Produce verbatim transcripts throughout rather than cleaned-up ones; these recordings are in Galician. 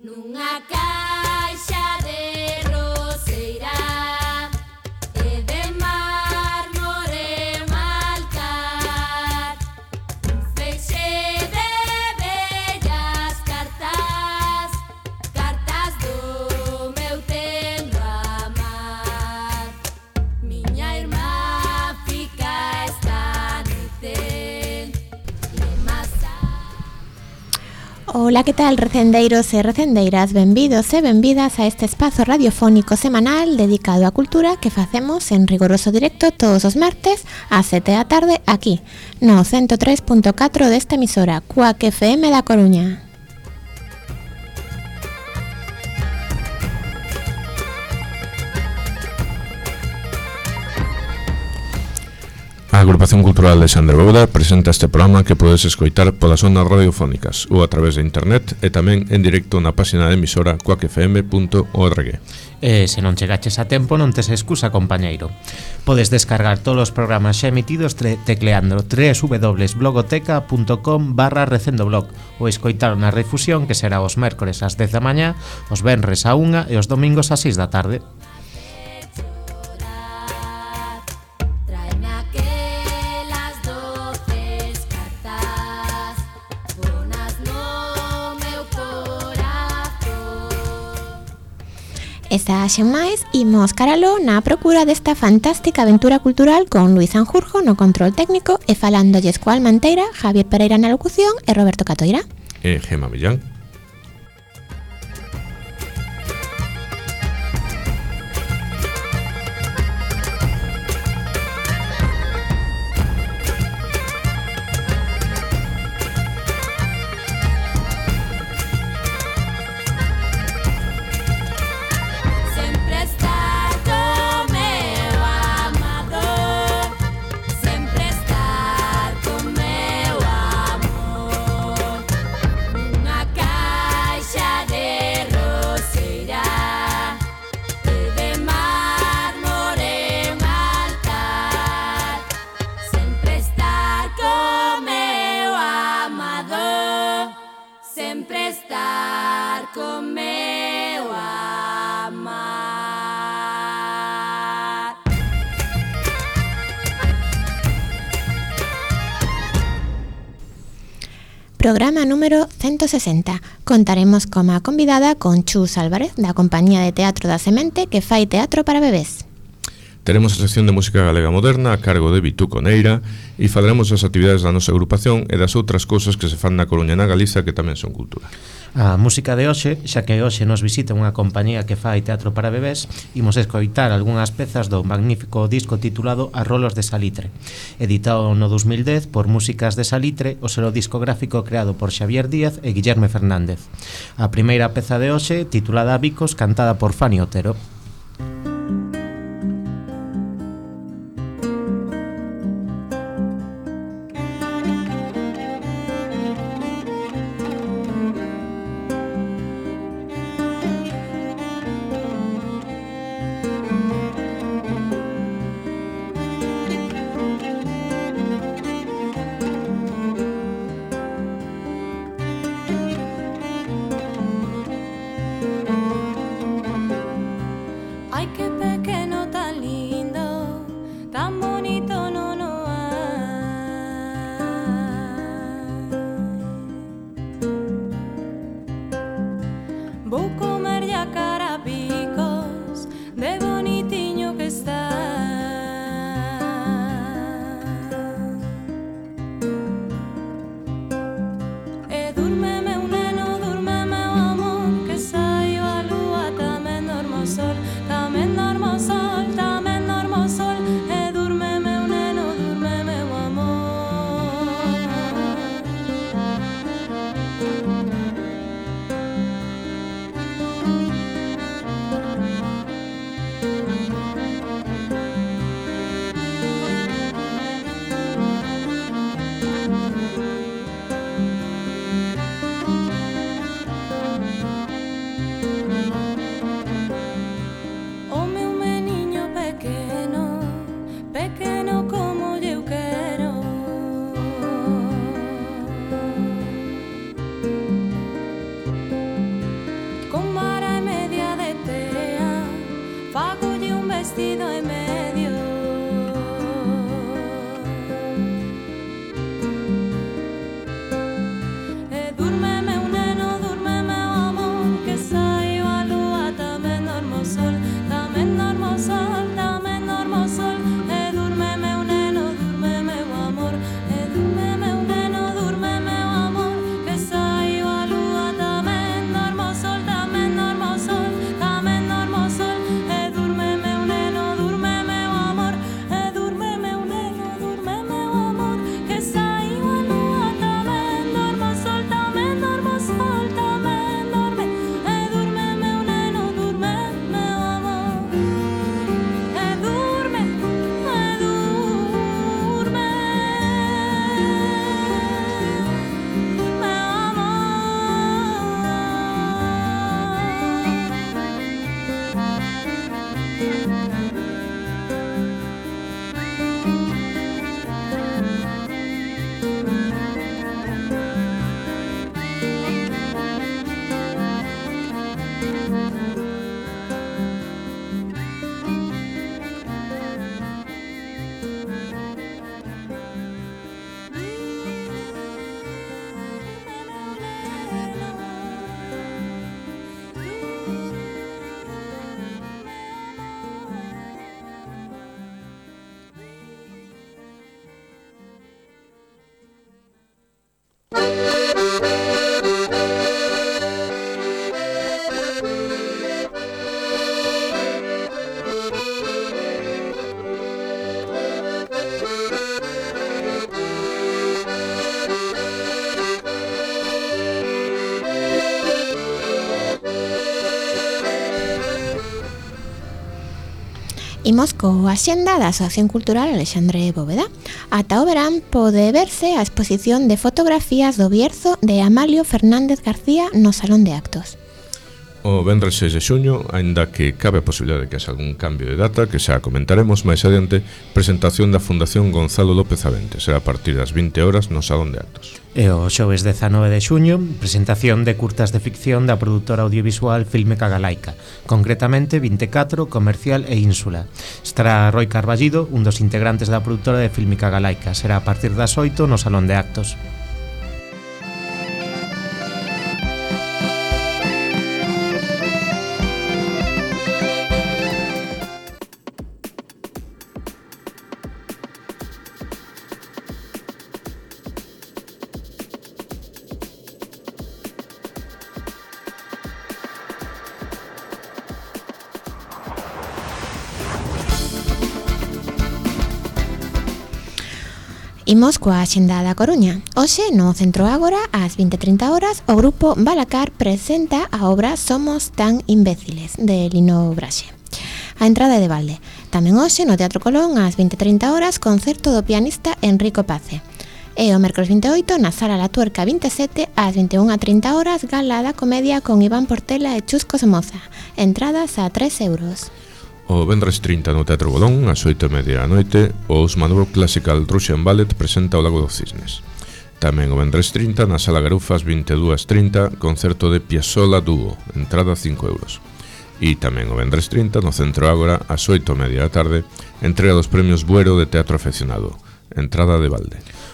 nunha caixa de roseira e de mármore un altar, un feixe de bellas cartas, cartas do meu tendo amar. Miña irmá fica esta noite lemasa. Ola, que tal, recendeiros e recendeiras? Benvidos e benvidas a este espazo radiofónico semanal dedicado á cultura que facemos en rigoroso directo todos os martes ás sete da tarde aquí, no ciento tres punto catro desta emisora, Cuac F M da Coruña. A Agrupación Cultural de Xandre Bóveda presenta este programa que podes escoitar polas ondas radiofónicas ou a través de internet e tamén en directo na página de emisora cuac f m punto org. E se non chegaches a tempo non tes excusa, compañeiro. Podes descargar todos os programas xa emitidos tre- tecleando w w w punto blogoteca punto com barra recendoblog ou escoitar na refusión que será os mércores ás dez da mañá, os venres á unha e os domingos ás seis da tarde. Esta xen máis, imos caralo na procura desta fantástica aventura cultural con Luis Sanjurjo no control técnico e falándolles coa Almanteira, Javier Pereira na locución e Roberto Catoira. E Gema Millán. Sempre estar co meu amado, sempre estar co meu amor, nunha caixa de roseira e de mármore un altar, sempre estar co meu amado, sempre estar co meu amar. Programa número ciento sesenta. Contaremos como convidada con Chus Álvarez, da Compañía de Teatro da Semente, que fai teatro para bebés. Teremos a sección de música galega moderna a cargo de Bitú Coneira e falaremos das actividades da nosa agrupación e das outras cousas que se fan na Coruña e na Galiza que tamén son cultura. A música de hoxe, xa que hoxe nos visita unha compañía que fai teatro para bebés, imos escoitar algunhas pezas do magnífico disco titulado As rolos de Salitre, editado no dos mil dez por Músicas de Salitre, o selo discográfico creado por Xavier Díaz e Guillerme Fernández. A primeira peza de hoxe, titulada Bicos, cantada por Fani Otero. Ay, qué pequeño, tan lindo, tan bonito, no, no hay. Voy a comer ya carapicos de bonitiño que está. E dúrmeme un neno, dúrmeme o amor, que saio a lúa, tamén dormo o sol, tamén dormo o sol, tamén dormo o sol, e dúrmeme un neno, dúrmeme o amor. Imos co axenda da Asociación Cultural Alexandre Bóveda. Ata o verán pode verse a exposición de fotografías do Bierzo de Amalio Fernández García no Salón de Actos. O venres seis de xuño, aínda que cabe a posibilidade de que haxa algún cambio de data, que xa comentaremos máis adiante, presentación da Fundación Gonzalo López Avente. Será a partir das vinte horas no Salón de Actos. E o xoves dezanove de xuño, presentación de curtas de ficción da produtora audiovisual Filmeca Galaica, concretamente vinte e catro, Comercial e Ínsula. Estará Roi Carballido, un dos integrantes da produtora de Filmeca Galaica. Será a partir das oito no Salón de Actos. Imos coa axenda da Coruña. Hoxe, no Centro Ágora, ás vinte e trinta horas, o grupo Balacar presenta a obra Somos tan imbéciles, de Lino Braxe. A entrada é de balde. Tamén hoxe, no Teatro Colón, ás vinte e trinta horas, concerto do pianista Enrico Pace. E o mércoles vinte e oito, na Sala La Tuerca vinte e sete, ás vinte e unha e trinta horas, gala da comedia con Iván Portela e Chusco Somoza. Entradas a tres euros. O venres trinta no Teatro Colón, ás oito e media da noite, o Usmanov Classical Russian Ballet presenta o Lago dos Cisnes. Tamén o venres trinta, na Sala Garufas vinte e dúas e trinta, concerto de Piazzolla Dúo, entrada cinco euros. E tamén o venres trinta, no Centro Ágora, ás oito e media da tarde, entrega dos premios Buero de Teatro Aficionado, entrada de balde.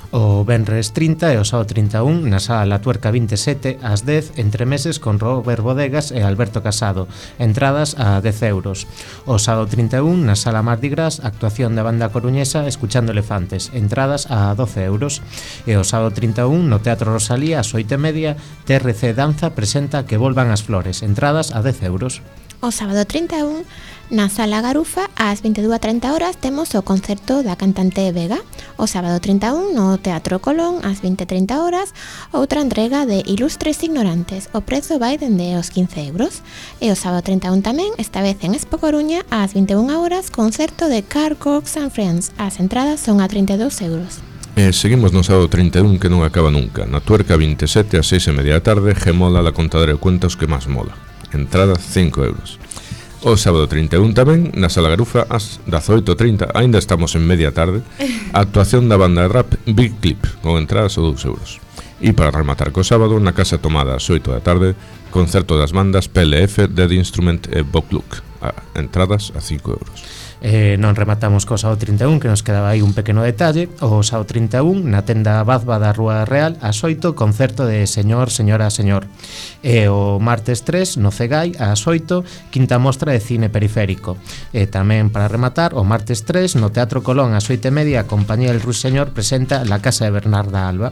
O venres trinta e o sábado trinta e un na Sala La Tuerca vinte e sete ás dez, entre meses con Robert Bodegas e Alberto Casado, entradas a dez euros. O sábado trinta e un na Sala Mardi Gras, actuación da banda coruñesa Escuchando Elefantes, entradas a doce euros. E o sábado trinta e un no Teatro Rosalía ás oito e media, T R C Danza presenta Que volvan as flores, entradas a dez euros. O sábado trinta e un, na Sala Garufa, ás vinte e dúas e trinta horas, temos o concerto da cantante Vega. O sábado trinta e un, no Teatro Colón, ás vinte e trinta horas, outra entrega de Ilustres Ignorantes. O prezo vai dende os quince euros. E o sábado trinta e un tamén, esta vez en Expo Coruña, ás vinte e unha horas, concerto de Carl Cox and Friends. As entradas son a trinta e dous euros. E seguimos no sábado trinta e un, que non acaba nunca. Na Tuerca vinte e sete, ás seis e media da tarde, Gemola, la contadora de cuentos que máis mola. Entrada cinco euros. O sábado trinta e un tamén, na Sala Garufa, ás dezaoito e trinta, aínda estamos en media tarde, a actuación da banda de rap Big Clip, con entradas a dous euros. E para rematar co sábado, na Casa Tomada ás oito da tarde, concerto das bandas P L F, Dead Instrument e Bob Luke, a entradas a cinco euros. Eh, non rematamos co sábado trinta e un, que nos quedaba aí un pequeno detalle. O sábado trinta e un, na tenda Bazba da Rúa Real, ás oito, concerto de Señor, Señora, Señor. E o martes tres, no Cegai, ás oito, quinta mostra de cine periférico. E tamén, para rematar, o martes tres, no Teatro Colón, ás oito e media, a compañía El Ruiseñor presenta La Casa de Bernarda Alba.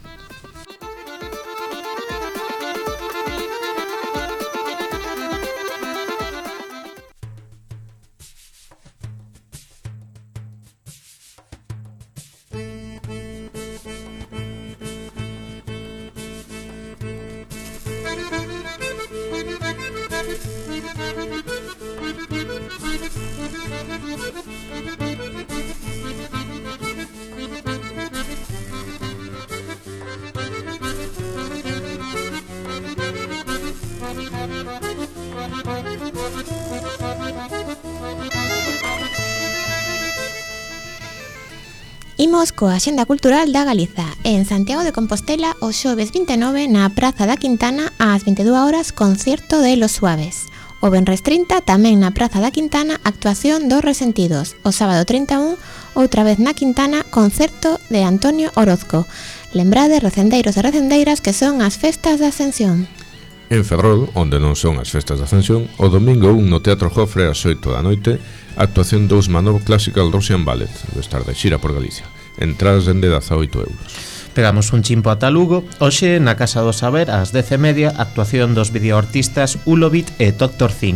Imos coa axenda cultural da Galiza. En Santiago de Compostela, o xoves vinte e nove, na Praza da Quintana, ás vinte e dúas horas, concerto de Los Suaves. O venres trinta, tamén na Praza da Quintana, actuación dos Resentidos. O sábado trinta e un, outra vez na Quintana, concerto de Antonio Orozco. Lembrade, recendeiros e recendeiras, que son as festas da Ascensión. En Ferrol, onde non son as festas da Ascensión, o domingo un no Teatro Jofre ás oito da noite, actuación do Usmanov Classical Russian Ballet, do estar de xira por Galicia. Entradas dende dezaoito euros. Pegamos un chimpo ata Lugo. Hoxe, na Casa do Saber, ás dez e media, actuación dos videoartistas Ulovit e Doctor Think.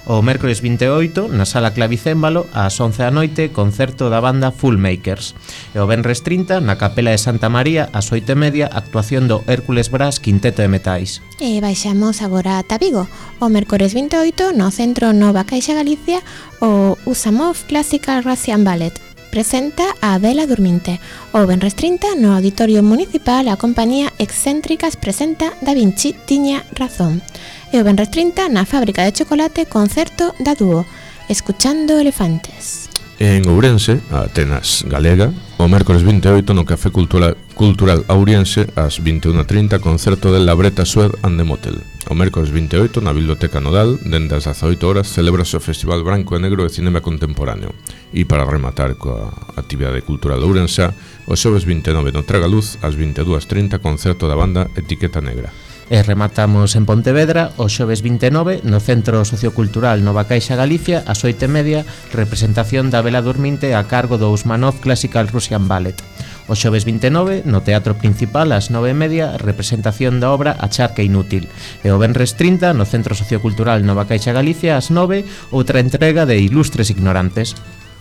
O mércores vinte e oito, na Sala Clavicémbalo, ás once da noite, concerto da banda Full Makers. E o venres trinta, na Capela de Santa María, ás oito e media, actuación do Hércules Brass Quinteto de Metais. E baixamos agora ata Vigo. O mércores vinte e oito, no Centro Nova Caixa Galicia, o Usamov Classical Russian Ballet presenta a Vela Durminte. O venres trinta, no Auditorio Municipal, a compañía Excéntricas presenta Da Vinci tiña razón. E o venres trinta, na Fábrica de Chocolate, concerto da Dúo, Escuchando Elefantes. En Ourense, a Atenas Galega, o mércores vinte e oito no Café Cultural, Cultural Auriense, ás vinte e unha e trinta, concerto de Labreta Sued and the Motel. O mércores vinte e oito, na Biblioteca Nodal, dende as dezaoito horas, celebrase o Festival Branco e Negro de Cinema Contemporáneo. E para rematar coa actividade cultural ourense, o xoves vinte e nove no Tragaluz, ás vinte e dúas e trinta, concerto da banda Etiqueta Negra. E rematamos en Pontevedra o xoves vinte e nove no Centro Sociocultural Nova Caixa Galicia, ás oito e media, representación da Vela Durminte a cargo do Usmanov Classical Russian Ballet. O xoves vinte e nove no Teatro Principal, ás nove e media, representación da obra A Charca Inútil. E o venres trinta no Centro Sociocultural Nova Caixa Galicia, ás nove, outra entrega de Ilustres Ignorantes.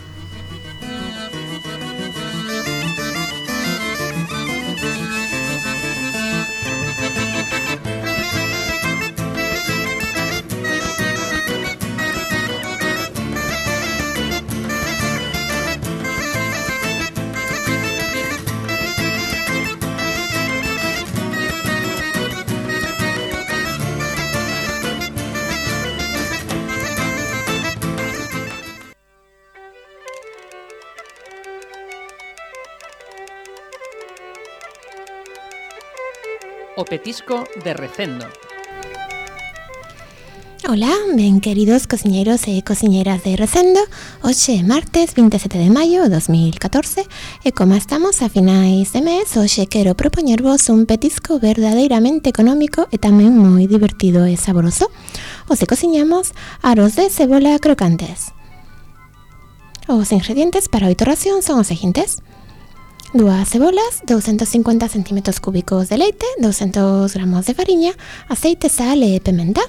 O petisco de Recendo. Hola, ben queridos cociñeros e cociñeras de Recendo. Hoxe martes vinte e sete de maio de dos mil catorce e como estamos a finais de mes, hoxe quero propoñervos un petisco verdadeiramente económico e tamén moi divertido e saboroso. Hoxe cociñamos arroz de cebola crocantes. Os ingredientes para oito racións son os seguintes: dúas cebolas, doscientos cincuenta centímetros cúbicos de leite, doscientos gramos de fariña, aceite, sal e pimenta.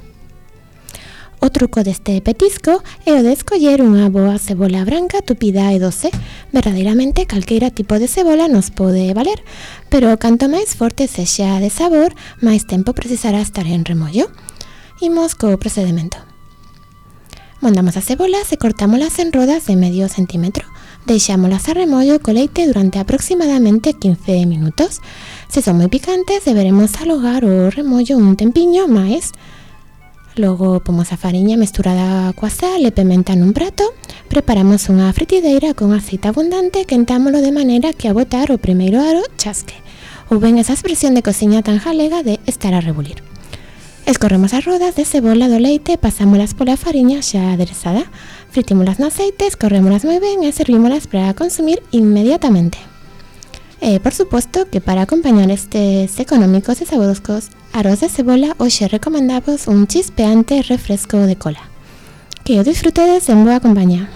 O truco deste petisco é o de escoller unha boa cebola branca, tupida e doce. Verdadeiramente calqueira tipo de cebola nos pode valer, pero canto máis forte sexa de sabor, máis tempo precisará estar en remollo. Imos co procedimento. Mondamos as cebolas e cortámolas en rodas de medio centímetro. Deixámolas a remollo co leite durante aproximadamente quince minutos. Se son moi picantes, deberemos alogar o remollo un tempiño máis. Logo pomos a fariña mesturada coa sal e pimenta nun prato. Preparamos unha fritideira con aceite abundante, quentámolo de maneira que ao botar o primeiro aro chasque. Ou ben esa expresión de cociña tan galega de estar a rebulir. Escorremos as rodas de cebola do leite e pasámolas pola fariña xa aderezada. Fritímolas no aceite, escorrémolas moi ben e servímolas para consumir inmediatamente. E, por suposto, que para acompañar estes económicos e saborosos arroz de cebola, hoxe recomendamos un chispeante refresco de cola. Que o disfrutedes en boa compañía.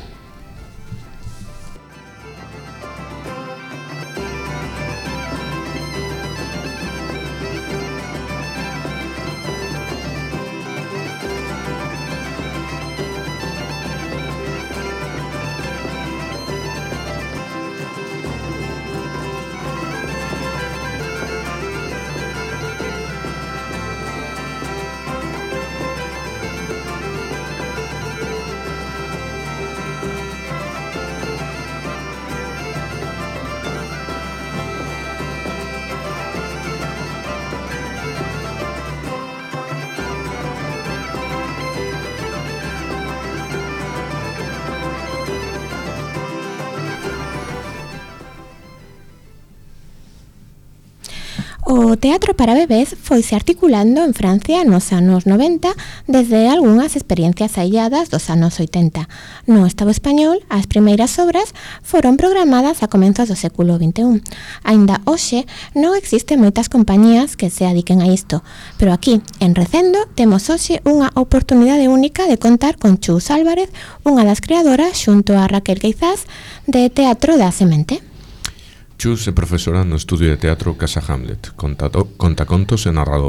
O teatro para bebés foise articulando en Francia nos anos noventa desde algunhas experiencias ailladas dos anos oitenta. No Estado español, as primeiras obras foron programadas a comenzos do século vinte e un. Aínda hoxe non existen moitas compañías que se adiquen a isto, pero aquí, en Recendo, temos hoxe unha oportunidade única de contar con Chus Álvarez, unha das creadoras, xunto a Raquel Queizás, de Teatro da Semente. Chus é profesora no estudio de teatro Casa Hamlet, contato, contacontos e narradora.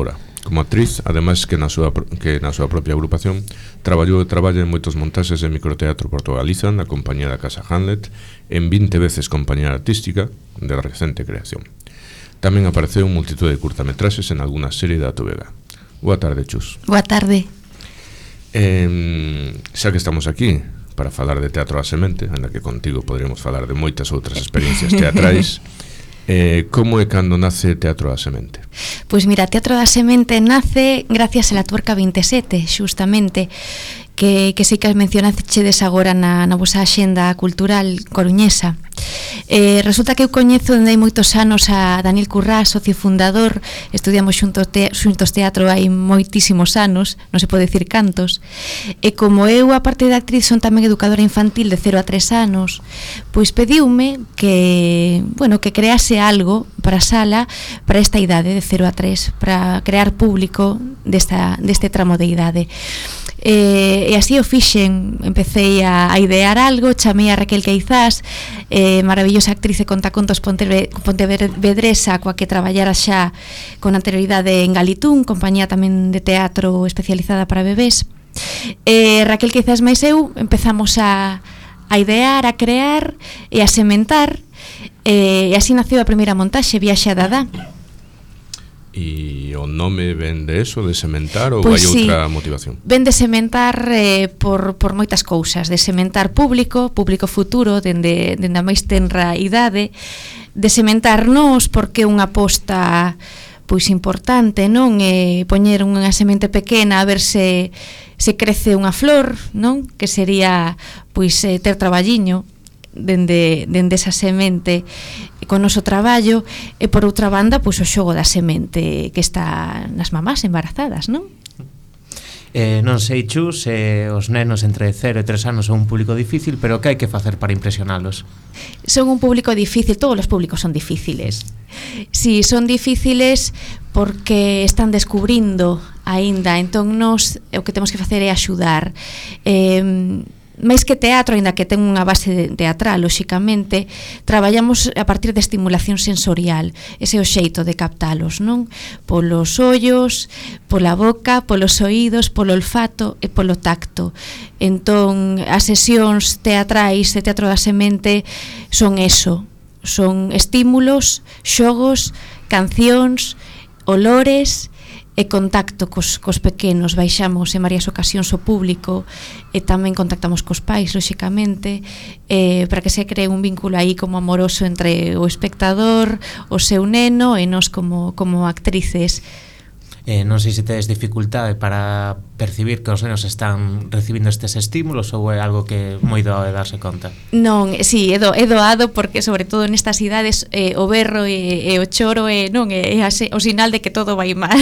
como actriz, ademais que na súa, que na súa propia agrupación traballou e traballa en moitos montaxes de microteatro Portugaliza na compañía da Casa Hamlet, en vinte veces compañía artística de recente creación. Tamén apareceu en multitud de curtametraxes en alguna serie da T V G. Boa tarde, Chus. Boa tarde. Eh, xa que estamos aquí para falar de Teatro da Semente, ainda que contigo poderíamos falar de moitas outras experiencias teatrais, eh, como é cando nace Teatro da Semente? Pois mira, Teatro da Semente nace gracias a la Tuerca veintisiete, xustamente, que, que sei que mencionachedes agora na, na vosa axenda cultural coruñesa. Eh, resulta que eu coñezo dende hai moitos anos a Daniel Currá, socio fundador, estudiamos xuntos, te, xuntos teatro hai moitísimos anos, non se pode dicir cantos, e como eu, a parte de actriz, son tamén educadora infantil de cero a tres anos, pois pediume que, bueno, que crease algo para a sala para esta idade de cero a tres, para crear público desta, deste tramo de idade. E, e así o fixen, empecé a, a idear algo, chamei a Raquel Queizás, eh, maravillosa actriz e contacontos pontevedresa, coa que traballara xa con anterioridade en Galitún, compañía tamén de teatro especializada para bebés. E Raquel Queizás máis eu empezamos a, a idear, a crear e a sementar, e, e así naceu a primeira montaxe, Viaxe a Dadá. E o nome ven de eso, de sementar, ou Pois hai sí, outra motivación? Ven de sementar eh, por, por moitas cousas, de sementar público, público futuro, dende, dende a máis tenra idade, de sementarnos porque é unha aposta pois importante, non? E poñer unha semente pequena a ver se, se crece unha flor, non? Que sería pois eh, ter traballiño dende, dende esa semente con o noso traballo, e por outra banda pois o xogo da semente que está nas mamás embarazadas, non? Eh, non sei, Chus, eh, os nenos entre cero e tres anos son un público difícil, pero que hai que facer para impresionalos? Son un público difícil, todos os públicos son difíciles. Si, sí, son difíciles porque están descubrindo aínda, entón nos o que temos que facer é axudar. Eh, máis que teatro, aínda que ten unha base teatral, lóxicamente, traballamos a partir de estimulación sensorial, ese é o xeito de captalos, non? Polos ollos, pola boca, polos oídos, polo olfato e polo tacto. Entón, as sesións teatrais de Teatro da Semente son eso, son estímulos, xogos, cancións, olores e contacto cos, cos pequenos. Baixamos en varias ocasións o público e tamén contactamos cos pais, lóxicamente, eh, para que se cree un vínculo aí como amoroso entre o espectador, o seu neno e nós como, como actrices. Eh, non sei se tedes dificultade para percibir que os nenos están recibindo estes estímulos, ou é algo que moi doado de darse conta? Non, si, sí, é, do, é doado porque sobre todo nestas idades eh, o berro e, e o choro é, non, é, é ase, o sinal de que todo vai mal.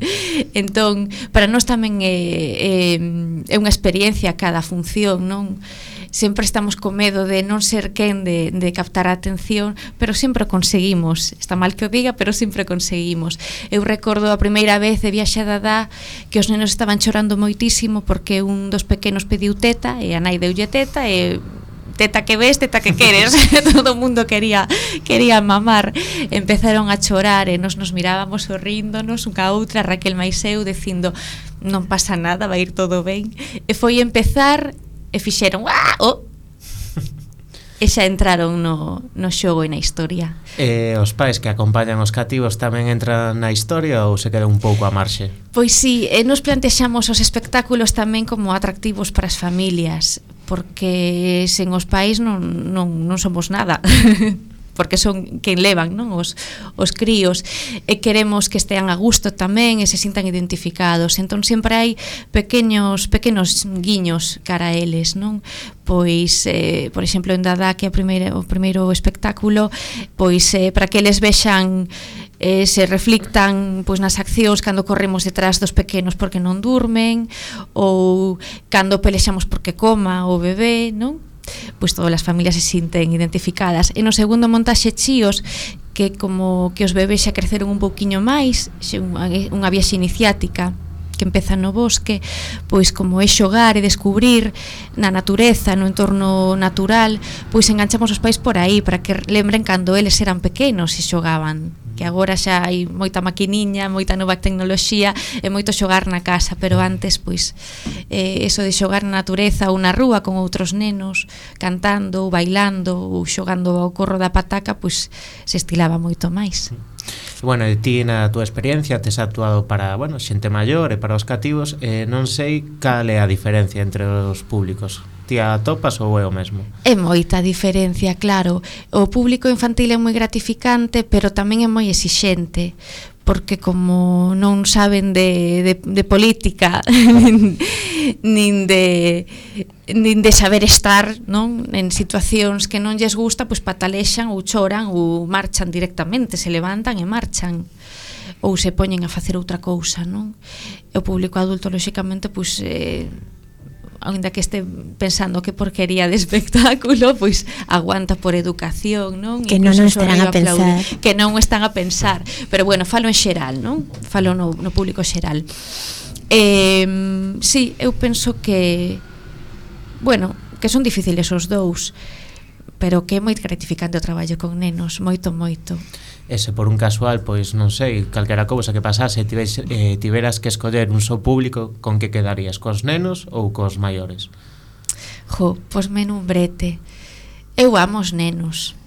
Entón, para nós tamén é, é, é unha experiencia cada función, non? Sempre estamos co medo de non ser quen de, de captar a atención, pero sempre conseguimos. Está mal que o diga, pero sempre conseguimos. Eu recordo a primeira vez de Viaxe a Dadá que os nenos estaban chorando moitísimo porque un dos pequenos pediu teta e a nai deulle teta e teta que ves, teta que queres. Todo o mundo quería quería mamar. Empezaron a chorar e nos nos mirábamos sorríndonos unha a outra, Raquel máis eu, dicindo non pasa nada, vai ir todo ben. E foi empezar e fixeron ¡ah! Oh! E xa entraron no, no xogo e na historia. E os pais que acompañan os cativos tamén entran na historia ou se queda un pouco a marxe? Pois sí, e nos plantexamos os espectáculos tamén como atractivos para as familias, porque sen os pais non, non, non somos nada. Porque son quen levan, non, os, os críos, e queremos que estean a gusto tamén e se sintan identificados. Entón sempre hai pequenos pequenos guiños cara a eles, non? Pois, eh, por exemplo, en Dadá, que é a primeira, o primeiro espectáculo, pois eh, para que eles vexan eh, se reflictan pois nas accións cando corremos detrás dos pequenos porque non durmen, ou cando pelexamos porque coma o bebé, non? Pois todas as familias se sinten identificadas. E no segundo montaxe Chíos, que como que os bebés xa creceron un pouquiño máis, unha, unha viaxe iniciática que empeza no bosque, pois como é xogar e descubrir na natureza, no entorno natural, pois enganchamos os pais por aí para que lembren cando eles eran pequenos e xogaban. que agora xa hai moita maquiniña, moita nova tecnoloxía e moito xogar na casa, pero antes pois eh, eso de xogar na natureza ou na rúa con outros nenos cantando ou bailando ou xogando ao corro da pataca, pois se estilaba moito máis. Bueno, e ti na túa experiencia tes actuado para, bueno, xente maior e para os cativos, e non sei cal é a diferencia entre os públicos. Ti atopas ou é o mesmo? É moita diferencia, claro. O público infantil é moi gratificante, pero tamén é moi exixente, porque como non saben de, de, de política nin, nin de nin de saber estar, non, en situacións que non lles gusta, pois patalexan ou choran ou marchan directamente, se levantan e marchan ou se poñen a facer outra cousa, non? E o público adulto, lóxicamente, pois eh, ainda que este pensando que porquería de espectáculo, pois aguanta por educación, non? Que non o estarán a pensar. Que non o están a pensar. Pero bueno, falo en xeral, non? Falo no, no público xeral. Eh, sí, eu penso que bueno, que son difíciles os dous, pero que é moi gratificante o traballo con nenos, moito, moito. Ese por un casual, pois non sei, calquera cousa que pasase, tives, eh, tiveras que escoller un só público, con que quedarías, cos nenos ou cos maiores? Jo, pois me nun brete. Eu amo os nenos.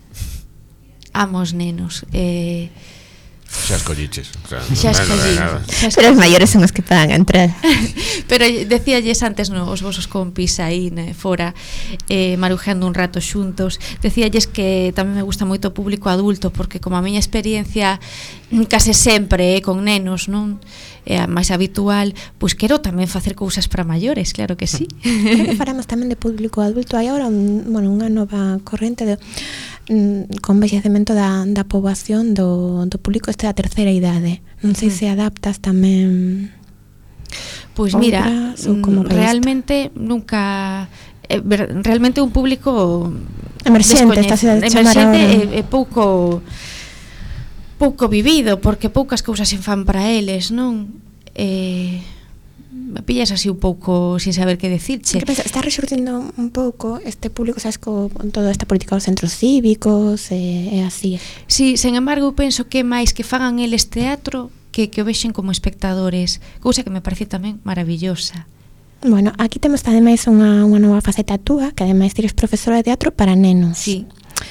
Amo os nenos. Eh, Xa escolliches, o sea, xa escollí, xa Pero os maiores son os que pagan a entrada. Pero decíalles antes, no, os vosos compis aí ne, fora eh, marujando un rato xuntos, decíalles que tamén me gusta moito o público adulto, porque como a miña experiencia case sempre eh, con nenos, non é a máis habitual, pois quero tamén facer cousas para maiores, claro que sí. Creo que faramos tamén de público adulto. Hai agora un, bueno, unha nova corrente de con envellecemento da, da poboación do, do público este da terceira idade. Non sei se adaptas tamén. Pois mira, realmente nunca eh, realmente un público emerxente, esta cidade emerxente é, é pouco pouco vivido, porque poucas cousas se fan para eles, non? Eh, me pillas así un pouco sin saber que decirche. Que pensa, está rexurdindo un pouco este público, sabes, con toda esta política dos centros cívicos e, e así. Sí, sen embargo, eu penso que máis que fagan eles teatro que que o vexen como espectadores, cousa que me parece tamén maravillosa. Bueno, aquí temos ademais unha, unha nova faceta túa, que ademais tires profesora de teatro para nenos. Sí.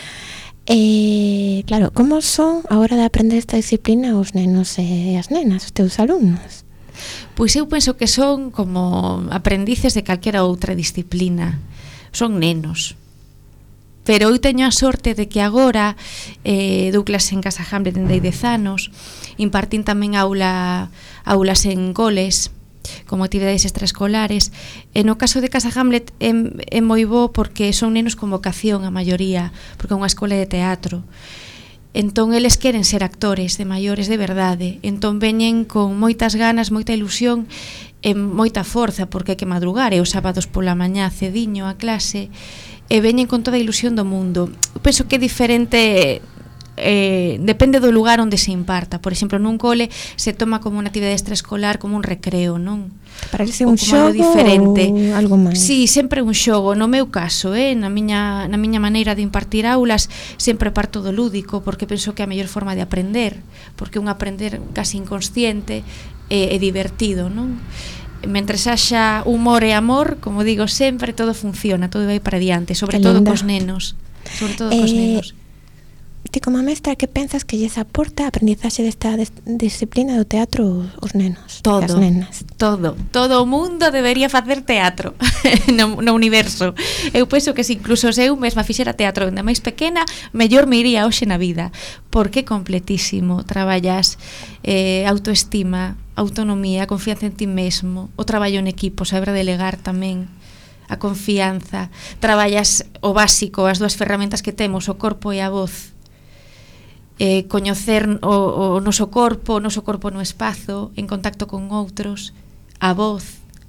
Eh, claro, como son a hora de aprender esta disciplina os nenos e as nenas, os teus alumnos? Pois eu penso que son como aprendices de calquera outra disciplina. Son nenos. Pero eu teño a sorte de que agora eh, dou clase en Casa Hamlet dende hai dez anos, impartín tamén aula, aulas en coles como actividades extraescolares, e no caso de Casa Hamlet é, é moi bo porque son nenos con vocación a maioría, porque é unha escola de teatro. Entón eles queren ser actores de maiores de verdade, entón veñen con moitas ganas, moita ilusión e moita forza, porque hai que madrugar, e os sábados pola mañá cediño a clase, e veñen con toda a ilusión do mundo. Eu penso que é diferente, eh, depende do lugar onde se imparta. Por exemplo, nun cole se toma como unha actividade extraescolar, como un recreo, non? Parece un xogo diferente ou algo máis? Sí, sempre un xogo. No meu caso, eh, na miña na miña maneira de impartir aulas, sempre parto do lúdico, porque penso que é a mellor forma de aprender, porque un aprender casi inconsciente e, e divertido, non? Mentres haxa humor e amor, como digo sempre, todo funciona, todo vai para diante, sobre todo cos nenos, sobre todo cos eh, nenos. Ti como mestra, que pensas que lles aporta a aprendizaxe desta des disciplina do teatro os nenos? Todo, as nenas? todo, todo o mundo debería facer teatro no, no universo. Eu penso que se incluso se eu mesma fixera teatro ainda máis pequena, mellor me iría hoxe na vida, porque é completísimo. Traballas eh, autoestima, autonomía, confianza en ti mesmo, o traballo en equipo, saber delegar tamén, a confianza, traballas o básico, as dúas ferramentas que temos, o corpo e a voz. Eh, coñecer o, o noso corpo, o noso corpo no espazo, en contacto con outros, a voz,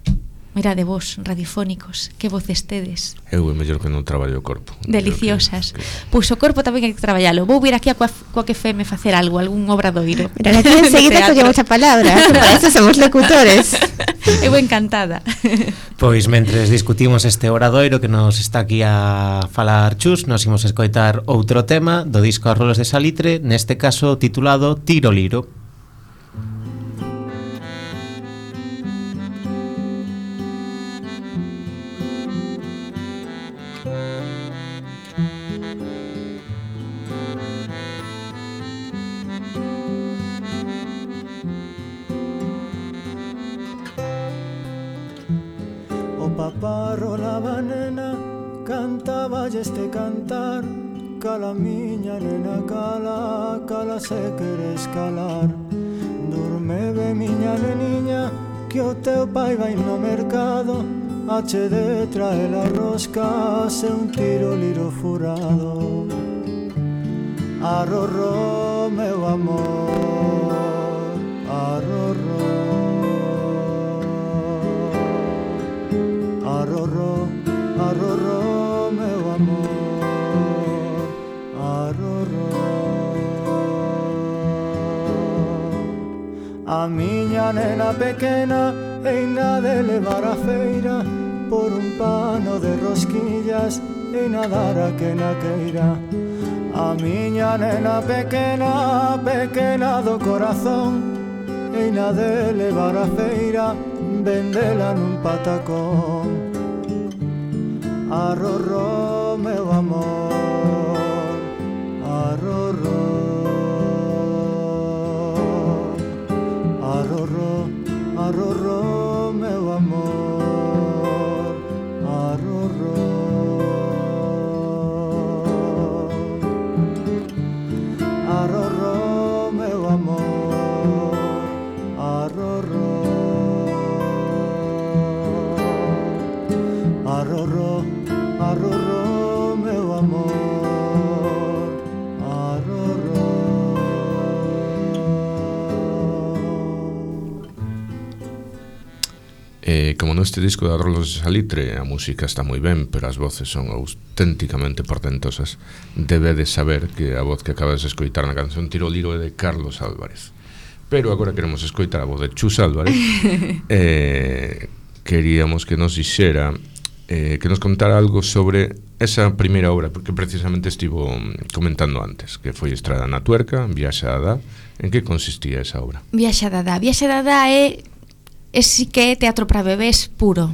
Mirade vos, radiofónicos, que voces tedes. Eu é mellor que non traballo o corpo. Deliciosas. Que, que... Pois o corpo tamén hai que traballalo. Vou vir aquí a coa, coa que F M facer algo, algún obradoiro. Pero aquí enseguida colle moita palabra, para eso somos locutores. Eu encantada. Pois mentres discutimos este oradoiro que nos está aquí a falar Chus, nos imos escoitar outro tema do disco Arrolos de Salitre, neste caso titulado Tiro Liro. Paparro la banena cantaba este cantar, cala miña nena cala, cala se quere escalar. Durmebe miña neniña que o teu pai vai no mercado, a che de trae la rosca se un tiro liro furado. Arrorró meu amor, arrorró. Arrorró, arrorró, meu amor, arrorró. A miña nena pequena eina de levar a feira por un pano de rosquillas e nadar a que na queira. A miña nena pequena, pequena do corazón, eina de levar a feira, vendela nun patacón. Arrorró, meu amor, arrorró. Arrorró, arrorró, meu amor, arrorró. Arrorró, meu amor, arrorró. Arrorró, arrorró, meu amor, arrorró. Eh, como neste disco de Arrolos de Salitre a música está moi ben, pero as voces son auténticamente portentosas. Debedes saber que a voz que acabas de escoitar na canción Tiro Liro é de Carlos Álvarez. Pero agora queremos escoitar a voz de Chus Álvarez. eh, queríamos que nos dixera Eh, que nos contara algo sobre esa primeira obra, porque precisamente estivo comentando antes, que foi estrada na Tuerca, Viaxe a Dadá. En que consistía esa obra? Viaxe a Dadá. Viaxe a Dadá é, é sí que é teatro para bebés puro,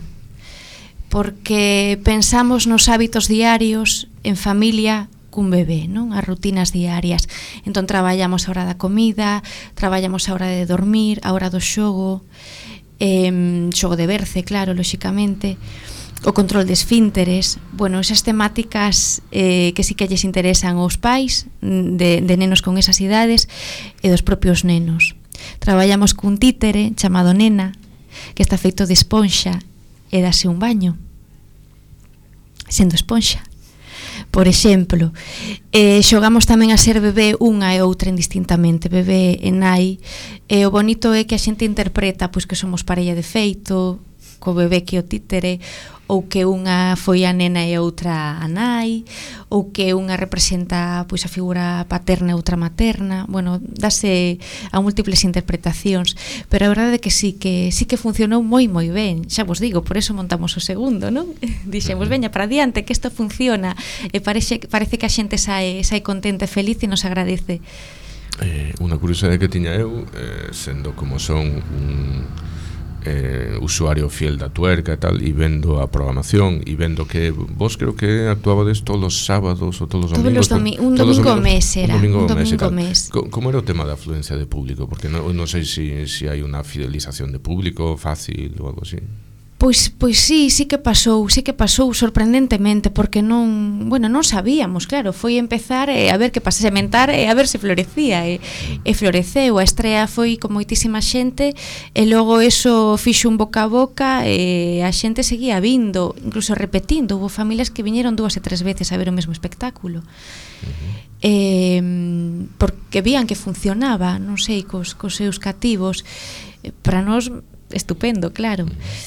porque pensamos nos hábitos diarios en familia cun bebé, non? As rutinas diarias. Entón traballamos a hora da comida, traballamos a hora de dormir, a hora do xogo, eh, xogo de berce, claro, lóxicamente, o control de esfínteres, bueno, esas temáticas eh, que sí que lles interesan aos pais de, de nenos con esas idades e dos propios nenos. Traballamos cun títere chamado Nena, que está feito de esponxa e dase un baño sendo esponxa. Por exemplo, eh, xogamos tamén a ser bebé unha e outra indistintamente, bebé e nai, e o bonito é que a xente interpreta pois que somos parella de feito, co bebé que o títere, ou que unha foi a nena e outra a nai, ou que unha representa pois a figura paterna e outra materna. Bueno, dase a múltiples interpretacións, pero a verdade é que sí que sí que funcionou moi moi ben. Xa vos digo, por eso montamos o segundo, non? Dixemos, veña para diante, que isto funciona, e parece parece que a xente sae sae contenta e feliz e nos agradece. Eh, unha curiosidade que tiña eu, eh, sendo como son un Eh, usuario fiel da Tuerca e tal, e vendo a programación e vendo que vos creo que actuabades todos os sábados ou todos os domingos, todos domi un domingo ao mes era, un domingo, un domingo mes, mes. Como era o tema da afluencia de público? Porque non, non sei se si, si hai unha fidelización de público fácil ou algo así. Pois, pois sí, sí que pasou, sí que pasou sorprendentemente, porque non, bueno, non sabíamos, claro, foi empezar e a ver que pasa, sementar e a ver se florecía, e, e floreceu, a estrea foi con moitísima xente, e logo eso fixo un boca a boca, e a xente seguía vindo, incluso repetindo, houve familias que viñeron dúas e tres veces a ver o mesmo espectáculo. Uh-huh. Eh, porque vían que funcionaba, non sei, cos, cos seus cativos. Para nós estupendo, claro.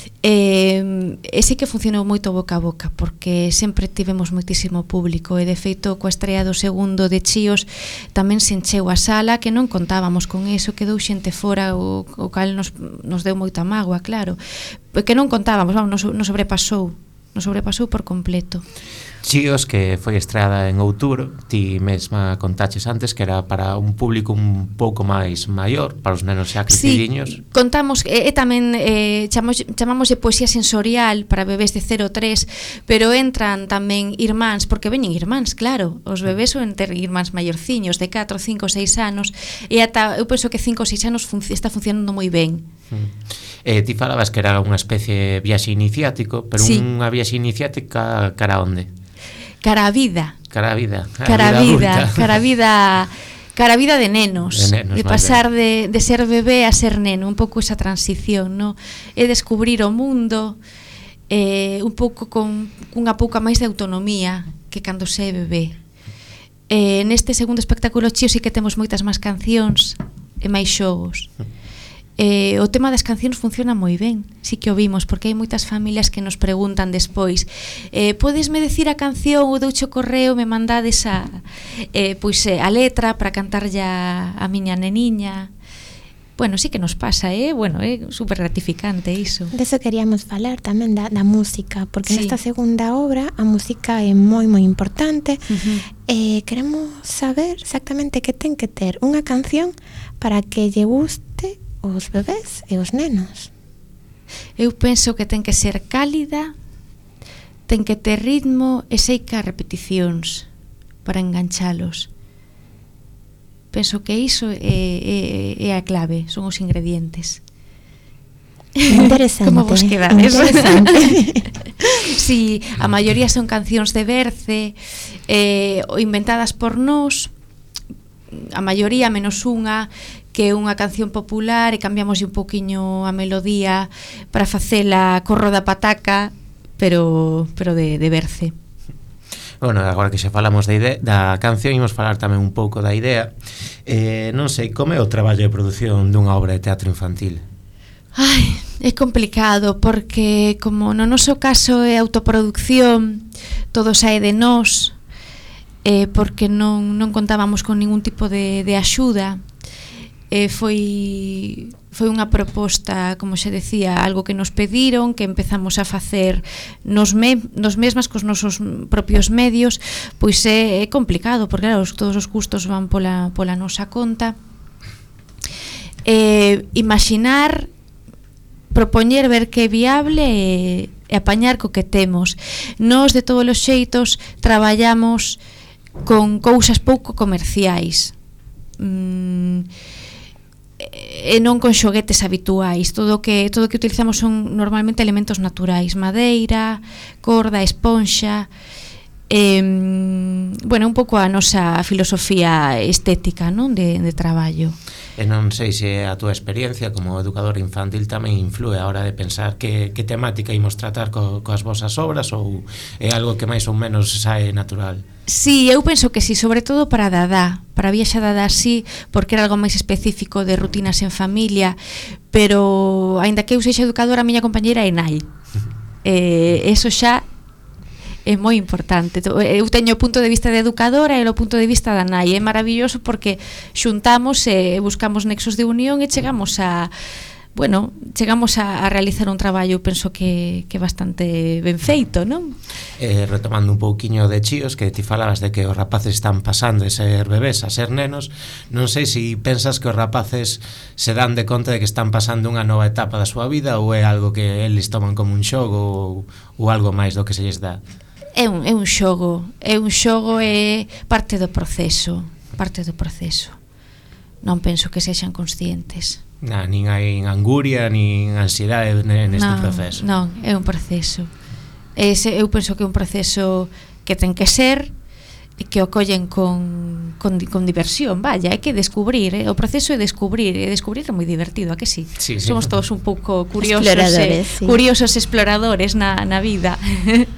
Eh, e sí que funcionou moito boca a boca, porque sempre tivemos moitísimo público, e de feito coa estrea do segundo de Chíos tamén se encheu a sala, que non contábamos con eso, quedou xente fora, o, o cal nos, nos deu moita mágoa, claro, que non contábamos, vamos, nos, nos sobrepasou nos sobrepasou por completo. Chíos, que foi estreada en outubro, ti mesma contaches antes que era para un público un pouco máis maior, para os nenos xa crecidiños. Sí, contamos, e eh, tamén eh, chamamos, chamamos de poesía sensorial para bebés de cero a tres, pero entran tamén irmáns, porque veñen irmáns, claro, os bebés son ter irmáns maiorciños de catro, cinco, seis anos, e ata, eu penso que cinco ou seis anos func está funcionando moi ben. Mm. Eh, ti falabas que era unha especie de viaxe iniciático, pero sí. Unha viaxe iniciática cara a onde? Cara a vida. Cara a vida. Cara a vida, cara a vida, cara a vida de nenos, de, nenos, de pasar de, de ser bebé a ser neno, un pouco esa transición, no? É descubrir o mundo, eh, un pouco con unha pouca máis de autonomía que cando se é bebé. Eh, neste segundo espectáculo Chío sí que temos moitas máis cancións e máis xogos. Eh, o tema das cancións funciona moi ben, sí que o vimos, porque hai moitas familias que nos preguntan despois, eh, podesme decir a canción ou douche o correo, me mandades a, eh, pois, eh, a letra para cantarlle a, a miña neniña. Bueno, sí que nos pasa, eh? Bueno, é eh? super gratificante iso. De eso queríamos falar tamén da, da música, porque sí. Nesta segunda obra a música é moi moi importante. Uh-huh. Eh, queremos saber exactamente que ten que ter unha canción para que lle guste os bebés e os nenos. Eu penso que ten que ser cálida, ten que ter ritmo e seica repeticións para enganchalos. Penso que iso é, é, é a clave, son os ingredientes. Interesante. Como vos quedades? Interesante. Si, a maioría son cancións de Berce, eh, inventadas por nós, a maioría menos unha que é unha canción popular, e cambiamos un poquiño a melodía para facela corro da pataca, pero pero de, de Berce. Bueno, agora que xa falamos da, idea, da canción, imos falar tamén un pouco da idea. Eh, non sei, como é o traballo de produción dunha obra de teatro infantil? Ai, é complicado, porque como no noso caso é autoproducción, todo sae de nós, eh, porque non, non contábamos con ningún tipo de, de axuda. Eh, foi foi unha proposta, como se decía, algo que nos pediron, que empezamos a facer nos, me, nos mesmas cos nosos propios medios, pois é, é complicado, porque claro, todos os custos van pola, pola nosa conta. Eh, imaginar, propoñer, ver que é viable e, e apañar co que temos. Nós, de todos os xeitos, traballamos con cousas pouco comerciais. Mm, e non con xoguetes habituais. Todo o que todo o que utilizamos son normalmente elementos naturais, madeira, corda, esponxa. Eh, bueno, un pouco a nosa filosofía estética, non, de, de traballo. E non sei se a túa experiencia como educador infantil tamén influe a hora de pensar que, que temática imos tratar co, coas vosas obras, ou é algo que máis ou menos sae natural? Sí, eu penso que sí, sobre todo para Dadá, para a Viexa Dadá sí, porque era algo máis específico de rutinas en familia, pero aínda que eu sexa educadora, a miña compañeira é nai. Eh, eso xa é moi importante. Eu teño o punto de vista de educadora e o punto de vista da nai. É maravilloso porque xuntamos e buscamos nexos de unión e chegamos a bueno, chegamos a, a realizar un traballo, penso que, que bastante ben feito, non? Eh, retomando un pouquiño de Chíos, que ti falabas de que os rapaces están pasando de ser bebés a ser nenos, non sei se pensas que os rapaces se dan de conta de que están pasando unha nova etapa da súa vida, ou é algo que eles toman como un xogo, ou, ou algo máis do que se lles dá? É un, é un xogo, é un xogo e parte do proceso, parte do proceso. Non penso que sexan conscientes. Na, nin hai anguria, nin ansiedade neste non, proceso. Non, é un proceso. Ese, eu penso que é un proceso que ten que ser, que o collen con, con, con diversión, vaya, hai que descubrir, eh? O proceso é descubrir, e descubrir é moi divertido, a que sí? Sí, sí. Somos todos un pouco curiosos, exploradores, eh, sí. curiosos exploradores na, na vida.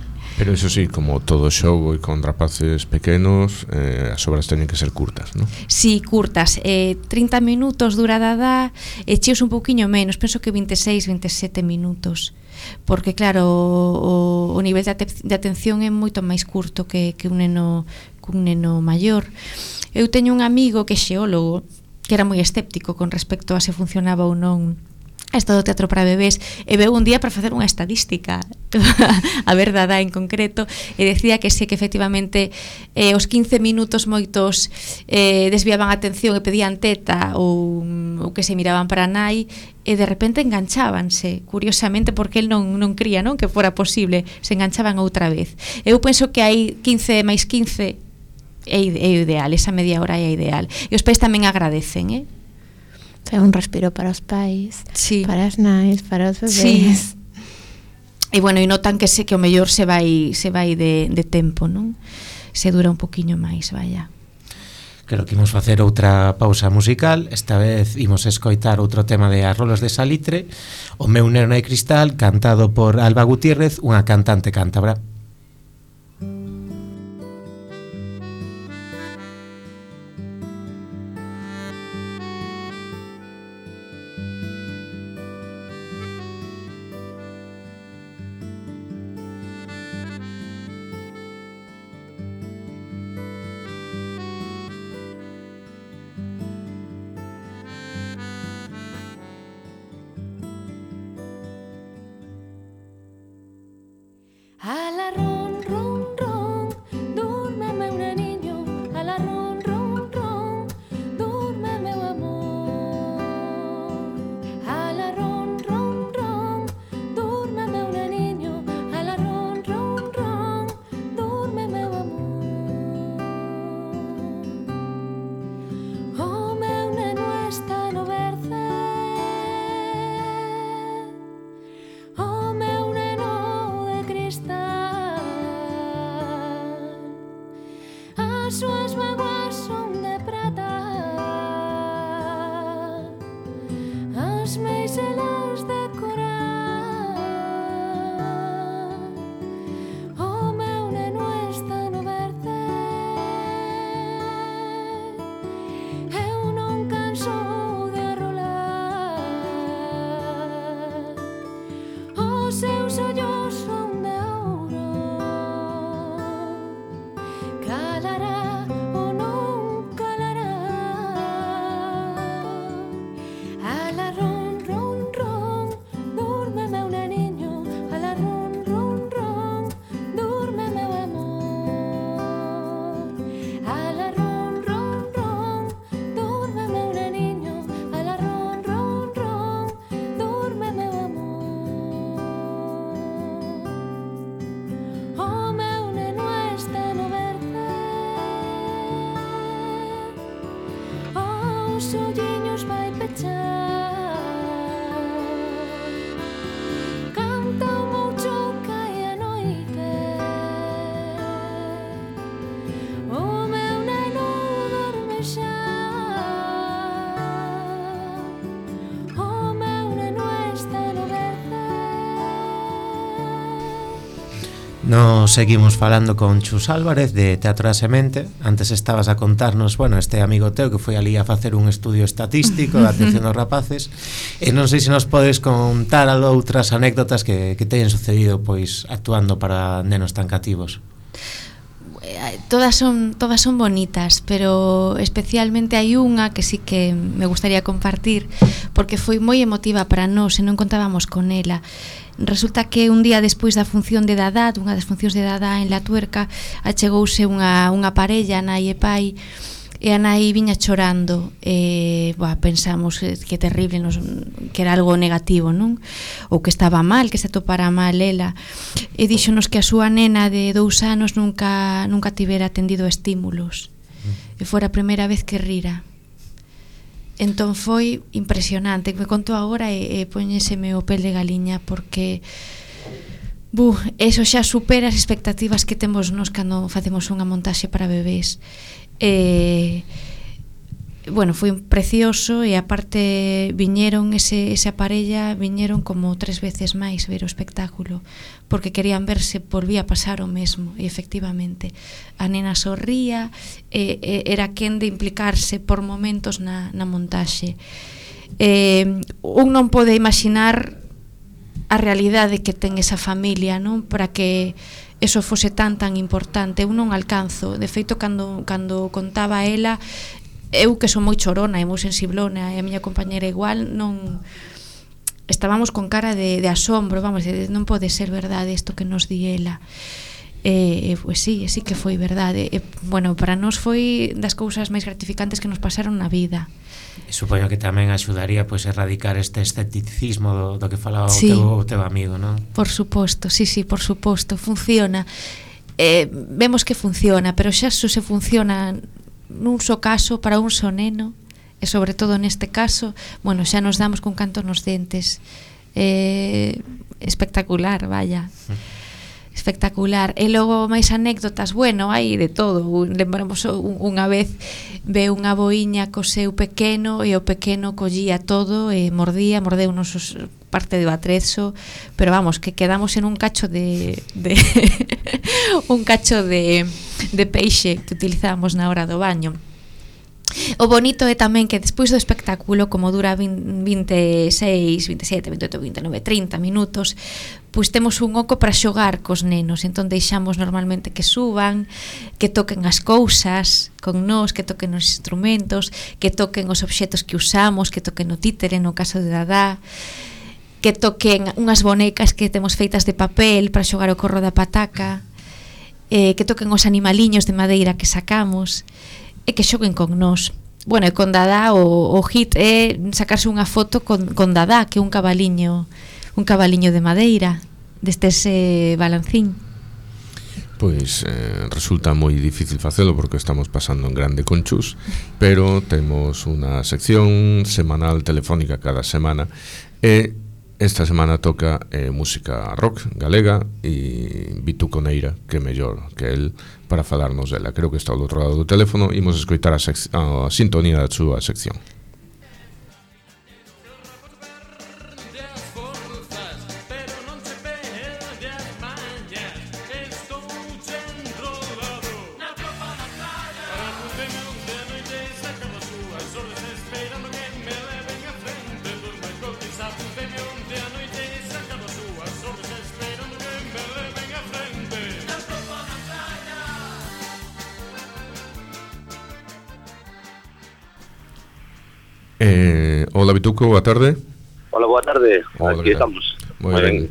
Pero eso sí, como todo xogo e con rapaces pequenos, eh, as obras teñen que ser curtas, non? Sí, curtas, eh, trinta minutos dura Dada, e cheos un pouquiño menos, penso que veintiséis, veintisiete minutos, porque claro, o, o nivel de, ate- de atención é moito máis curto que, que un neno que un neno maior. Eu teño un amigo que é xeólogo, que era moi escéptico con respecto a se funcionaba ou non isto do teatro para bebés, e veu un día para facer unha estadística a ver Dada en concreto, e decía que sí, que efectivamente eh, os quince minutos moitos eh, desviaban a atención e pedían teta ou, ou que se miraban para nai, e de repente enganchábanse, curiosamente, porque el non, non cría, non, que fora posible, se enganchaban outra vez. Eu penso que hai quince máis quince é, é ideal, esa media hora é ideal, e os pais tamén agradecen, eh? É un respiro para os pais, sí. para as nais, para os bebés. Sí. E bueno, e notan que se que o mellor se vai se vai de, de tempo, non? Se dura un poquiño máis, vaya. Creo que imos facer outra pausa musical. Esta vez imos escoitar outro tema de Arrolos de Salitre, O meu neno de cristal, cantado por Alba Gutiérrez, unha cantante cántabra. Ala ron, ron, ron, durme meu neniño. Ala ron, ron, ron, durme meu amor. Ala ron, ron, ron, durme meu neniño. Ala ron, ron, ron, durme meu amor. O meu neno está no berce. O meu neno de cristal. As súas mágoas son de prata, as meiselas de coral. O meu neno está no berce. Eu non canso de arrolar. Os seus ollos son de ouro. Calará ou non calará. Ala ron, ron, ron, durme meu neniño. Ala ron, ron, ron, durme meu amor. Ala ron, ron, ron, durme meu neniño. Ala ron, ron, ron, durme meu amor. O meu neno está no berce. Os olliños vai pechar. Canta o moucho, cae a noite. O meu neno dorme xa. O meu neno está no berce. Nos seguimos falando con Chus Álvarez de Teatro da Semente. Antes estabas a contarnos, bueno, este amigo teu que foi ali a facer un estudio estatístico de atención aos rapaces, e non sei se nos podes contar algo outras anécdotas que, que teñen sucedido pois actuando para nenos tan cativos. Todas son todas son bonitas, pero especialmente hai unha que sí que me gustaría compartir, porque foi moi emotiva para nós e non contábamos con ela. Resulta que un día despois da función de Dada, unha das funcións de Dada en La Tuerca, achegouse unha, unha parella, nai e pai, e a nai viña chorando, e boa, pensamos que terrible, nos, que era algo negativo, non? Ou que estaba mal, que se topara mal ela, e díxonos que a súa nena de dous anos nunca nunca tivera atendido estímulos, e fora a primeira vez que rira. Entón foi impresionante, me contou agora e, e poñéseme o pel de galiña, porque bu, eso xa supera as expectativas que temos nos cando facemos unha montaxe para bebés. E bueno, foi precioso e aparte viñeron ese, esa parella viñeron como tres veces máis ver o espectáculo porque querían verse, volvía a pasar o mesmo e efectivamente a nena sorría e, e era quen de implicarse por momentos na, na montaxe. Eh, un non pode imaginar a realidade que ten esa familia, non? Para que eso fose tan tan importante, eu non alcanzo. De feito, cando, cando contaba ela, eu que son moi chorona e moi sensiblona e a miña compañera igual, non estábamos con cara de, de asombro, vamos, de, non pode ser verdade isto que nos di ela. E, pois sí, sí que foi verdade. E, bueno, para nós foi das cousas máis gratificantes que nos pasaron na vida. E supoño que tamén axudaría pois erradicar este escepticismo do, do que falaba sí, o, teu, o teu amigo, non? Por suposto, sí, sí, por suposto, funciona. Eh, vemos que funciona, pero xa se funciona nun só caso para un só neno e sobre todo neste caso, bueno, xa nos damos con canto nos dentes. Eh, espectacular, vaya. Espectacular. E logo máis anécdotas, bueno, hai de todo. Lembramos unha vez ve unha boiña co seu pequeno e o pequeno collía todo e mordía, mordeu nos parte de atrezo, pero vamos, que quedamos en un cacho de, de un cacho de, de peixe que utilizábamos na hora do baño. O bonito é tamén que despois do espectáculo, como dura veintiséis, veintisiete, veintiocho, veintinueve, trinta minutos, pois temos un oco para xogar cos nenos. Entón deixamos normalmente que suban, que toquen as cousas con nós, que toquen os instrumentos, que toquen os obxetos que usamos, que toquen o títere no caso de Dadá, que toquen unhas bonecas que temos feitas de papel para xogar o corro da pataca, eh, que toquen os animaliños de madeira que sacamos e que xoguen con nós. Bueno, e con Dadá o, o hit é sacarse unha foto con, con Dadá, que é un cabaliño un cabaliño de madeira destes eh, balancín. Pois eh, resulta moi difícil facelo porque estamos pasando en grande con Chus, pero temos unha sección semanal telefónica cada semana e esta semana toca eh, música rock galega e Bituco Neira, que mellor que el para falarnos dela. Creo que está ao outro lado do teléfono. Imos escoitar a, a sintonía da súa sección. Eh, hola Bituco, boa tarde. Hola, boa tarde. Hola, aquí estamos. Moi ben.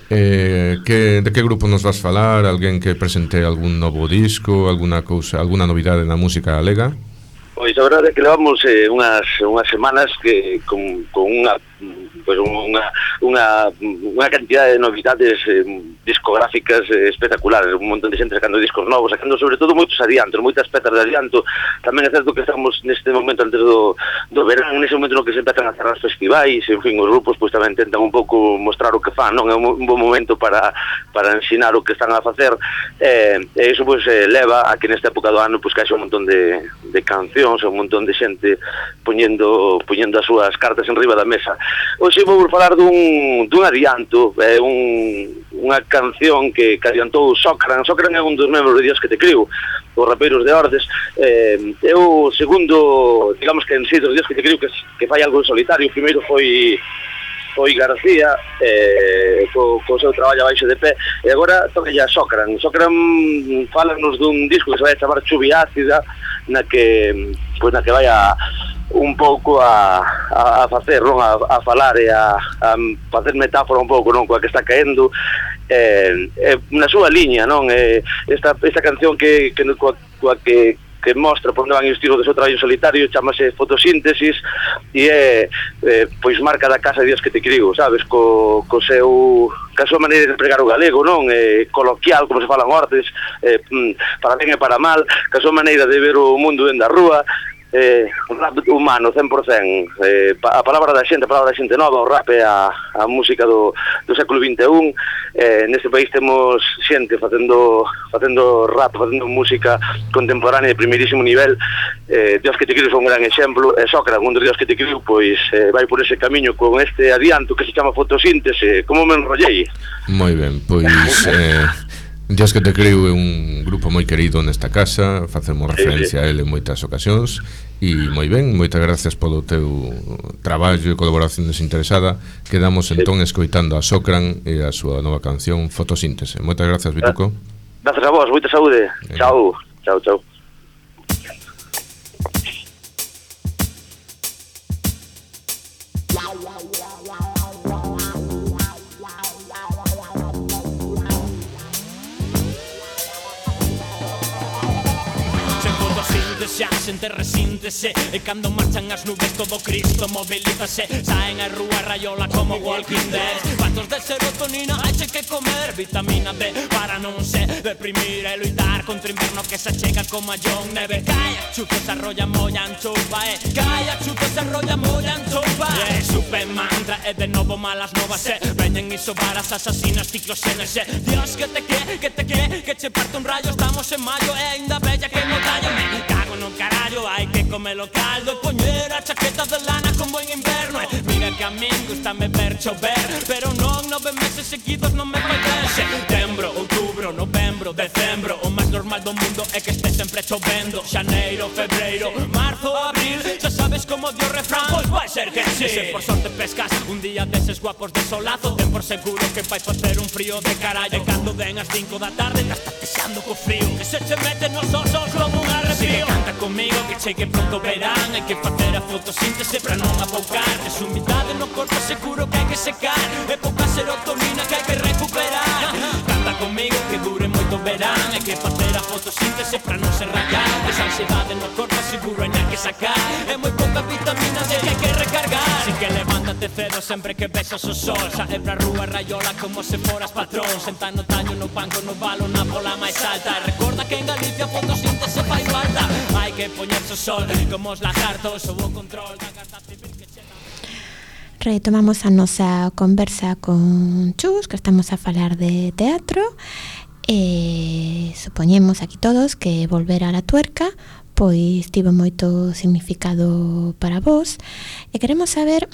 Eh, que, de que grupo nos vas falar? Alguén que presente algún novo disco, alguna cousa, alguna novidade na música galega? Pois a verdade é que levamos eh, unhas, unhas semanas que con, con unha pues unha, unha, unha cantidad de novidades eh, discográficas eh, espectaculares, un montón de xente sacando discos novos, sacando sobre todo moitos adiantos, moitas pezas de adianto. Tamén é certo que estamos neste momento antes do, do verán, nese momento no que se empezan a cerrar os festivais, en fin, os grupos pois tamén tentan un pouco mostrar o que fan, non é un bon momento para, para ensinar o que están a facer, eh, e iso pois eh, leva a que nesta época do ano pois que haxe un montón de, de cancións, un montón de xente poñendo, poñendo as súas cartas en riba da mesa. Hoxe vou falar dun, dun adianto, é un, unha canción que, que adiantou Sócran. Sócran é un dos membros de Dios que te crio, os rapeiros de Ordes. Eh, é o segundo, digamos que en sí, dos Dios que te crio que, que fai algo en solitario. O primeiro foi foi García, eh, co, co seu traballo abaixo de pé, e agora toca ya Sócran. Sócran falanos dun disco que se vai a chamar Chuvia Ácida, na que, pois na que vai a un pouco a, a, a facer, non? A, a falar e a, a facer metáfora un pouco, non? Coa que está caendo eh, eh, na súa liña, non? Eh, esta, esta canción que, que coa, coa que que mostra por onde van os tiros do seu traballo solitario, chamase Fotosíntesis, e é, eh, pois marca da casa de Dios que te criou, sabes, co, co seu, ca súa maneira de empregar o galego, non, eh, coloquial, como se fala en Ordes, eh, para ben e para mal, ca súa maneira de ver o mundo dende a rúa, eh, rap humano, cen por cen. Eh, a palabra da xente, a palabra da xente nova, o rap é a, a música do, do século vinte e un. Eh, neste país temos xente facendo, facendo rap, facendo música contemporánea de primeirísimo nivel. Eh, Dios que te criou foi un gran exemplo, e Sócrates, un dos Dios que te criou, pois eh, vai por ese camiño con este adianto que se chama fotosíntese. Como me enrollei? Moi ben, pois eh, Dios que te criou é un grupo moi querido nesta casa, facemos referencia a ele en moitas ocasións, e moi ben, moitas gracias polo teu traballo e colaboración desinteresada. Quedamos entón escoitando a Sócrates e a súa nova canción Fotosíntese. Moitas gracias, Vituco. Gracias a vos, moita saúde. Chao, chao, chao. Xa a xente resíntese e cando marchan as nubes todo Cristo movilízase. Saen a rúa raiola como Walking Dead. Patos de serotonina hai que comer vitamina D para non se deprimir e luitar contra o inverno que se achega como a John Neve. Calla, chupa, se arrolla molla anchopa, eh. Calla, chupa, se arrolla molla anchopa, eh. Supe mantra e de novo malas novas, eh. Veñen isobar as asasinas cicloxenes, eh. Dios que te que, que te que, que che parte un rayo. Estamos en mayo e ainda bella que no tallo. Me cago no carallo, hai que comelo caldo e poñer a chaqueta de lana con buen inverno. E mira que a min gustame ver chover, pero non nove meses seguidos non me fai ben. Setembro, outubro, novembro, decembro, o máis normal do mundo é que este sempre chovendo. Xaneiro, febreiro, marzo, abril, xa sabes como dio o refrán, pois vai ser que sí. Se por sorte pescas un día deses guapos de solazo, ten por seguro que vai facer un frío de carallo. E cando den as cinco da tarde estás tateando co frío que se che mete nos osos como un arrepío. Canta comigo que chegue pronto verán, hai que facer a fotosíntese para non apoucar. Tes humidade no corpo seguro que hai que secar, e pouca serotonina que hai que recuperar. Canta comigo que dure moito verán, hai que facer a fotosíntese para non se rayar. Tes ansiedade no corpo seguro hai que sacar, e moi pouca vitamina D que hai que recargar. Así que levántate cedo sempre que vexas o sol, sae pra rúa raiola como se foras patrón. Senta no taño, no banco, no valo, na bola máis alta. Recorda que en Galicia fotosíntese fai falta. Hai que poñerse o sol como os lagartos, ou o control da Garda Civil que che dá. Retomamos a nosa conversa con Chus, que estamos a falar de teatro, e supoñemos aquí todos que volver a la tuerca pois tivo moito significado para vos, e queremos saber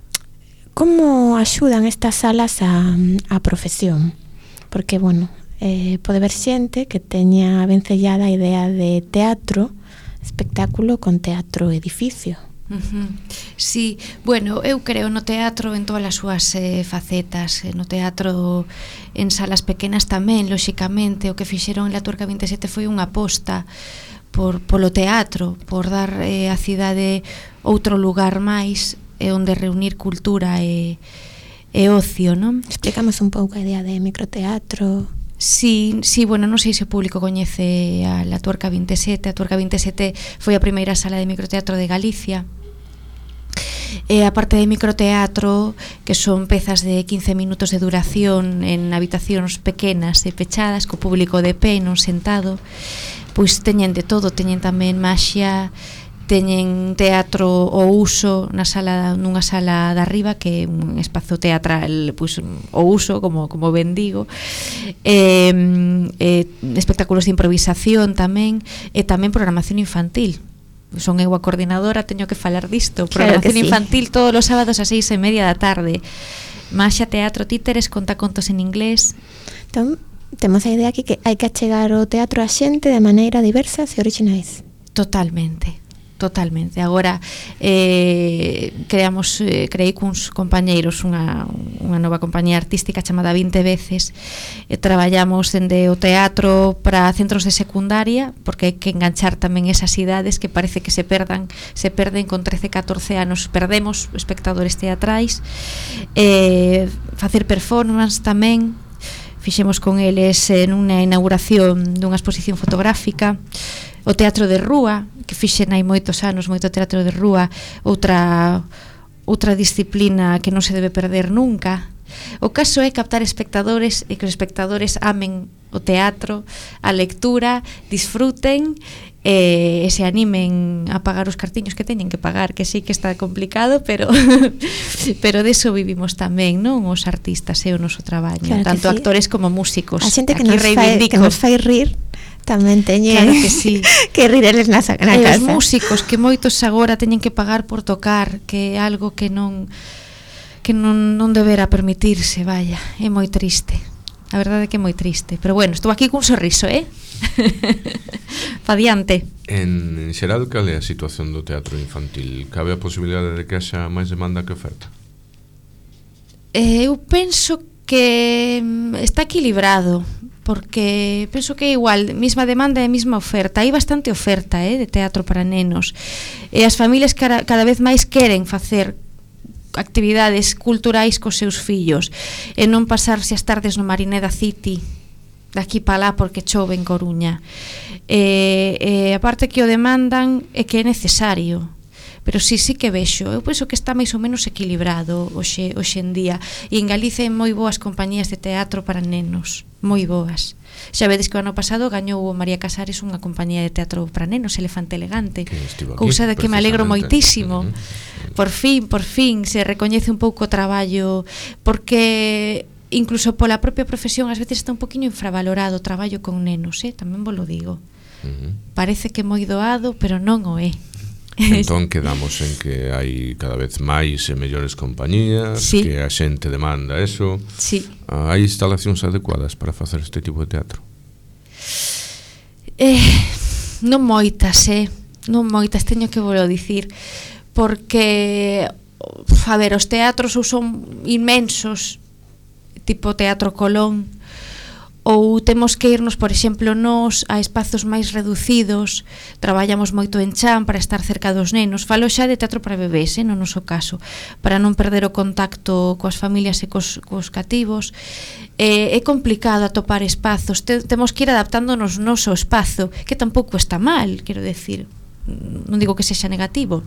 como axudan estas salas a, a profesión, porque, bueno, eh, pode ver xente que teña vencellada a idea de teatro espectáculo con teatro edificio. Uh-huh. Sí, bueno, eu creo no teatro en todas as súas eh, facetas, no teatro en salas pequenas tamén, lóxicamente. O que fixeron en La Tuerca vinte e sete foi unha aposta por, polo teatro, por dar eh, a cidade outro lugar máis e onde reunir cultura e, e ocio, non? Explicamos un pouco a idea de microteatro. Sí, sí, bueno, non sei se o público coñece a La Tuerca vinte e sete. A Tuerca vinte e sete foi a primeira sala de microteatro de Galicia. E a parte de microteatro, que son pezas de quince minutos de duración en habitacións pequenas e pechadas, co público de pé, non sentado, pois teñen de todo, teñen tamén maxia, teñen teatro ao uso na sala, nunha sala de arriba, que é un espazo teatral, pois ao uso, como, como ben digo, e, e espectáculos de improvisación tamén, e tamén programación infantil. Son eu a coordinadora, teño que falar disto. Programación claro sí. infantil todos os sábados a seis e media da tarde. Maxia, teatro, títeres, contacontos en inglés. Entón, temos a idea aquí que hai que achegar o teatro a xente de maneira diversas e originais. Totalmente. Totalmente. Agora eh, creamos, eh, creei cuns compañeiros unha, unha nova compañía artística chamada vinte veces, e traballamos dende o teatro para centros de secundaria, porque hai que enganchar tamén esas idades que parece que se perdan, se perden con trece, catorce anos, perdemos espectadores teatrais, eh, facer performance tamén. Fixemos con eles en unha inauguración dunha exposición fotográfica. O teatro de rúa, que fixen hai moitos anos, moito teatro de rúa, outra outra disciplina que non se debe perder nunca. O caso é captar espectadores e que os espectadores amen o teatro, a lectura, disfruten e eh, se animen a pagar os cartiños que teñen que pagar, que sí que está complicado, pero pero deso vivimos tamén, non? Os artistas e o noso traballo, claro, tanto sí, actores como músicos. A xente que nos, fai, que nos fai rir tamén teñen, claro que sí, que rir eles na, na e casa. Os músicos que moitos agora teñen que pagar por tocar, que é algo que non que non, non debera permitirse, vaya, é moi triste. A verdade é que é moi triste, pero bueno, estou aquí cun sorriso, eh? Pa diante. En, en xeral, cal é a situación do teatro infantil? Cabe a posibilidade de que haxa máis demanda que oferta? Eh, eu penso que está equilibrado, porque penso que é igual, mesma demanda e mesma oferta. Hai bastante oferta, eh, de teatro para nenos. E as familias cada, cada vez máis queren facer actividades culturais cos seus fillos e non pasarse as tardes no Marineda City daqui para lá porque chove en Coruña. E, e a parte que o demandan é que é necesario, pero sí, sí que vexo, eu penso que está máis ou menos equilibrado hoxe, hoxe en día, e en Galicia hai moi boas compañías de teatro para nenos, moi boas. Xa vedes que o ano pasado gañou o María Casares unha compañía de teatro para nenos, Elefante Elegante, cousa de que me alegro moitísimo. Por fin, por fin se recoñece un pouco o traballo, porque incluso pola propia profesión ás veces está un poquinho infravalorado o traballo con nenos, eh? Tamén vos lo digo. Parece que é moi doado, pero non o é. Entón quedamos en que hai cada vez máis e mellores compañías, sí, que a xente demanda eso. Sí. Hai instalacións adecuadas para facer este tipo de teatro? Eh, non moitas, eh? Non moitas, teño que volo dicir, porque, a ver, os teatros ou son inmensos, tipo Teatro Colón, ou temos que irnos, por exemplo, nos a espazos máis reducidos, traballamos moito en chan para estar cerca dos nenos. Falo xa de teatro para bebés, eh, no noso caso, para non perder o contacto coas familias e cos, cos cativos. Eh, é complicado atopar espazos, Te, temos que ir adaptándonos noso espazo, que tampouco está mal, quero decir, non digo que sexa negativo,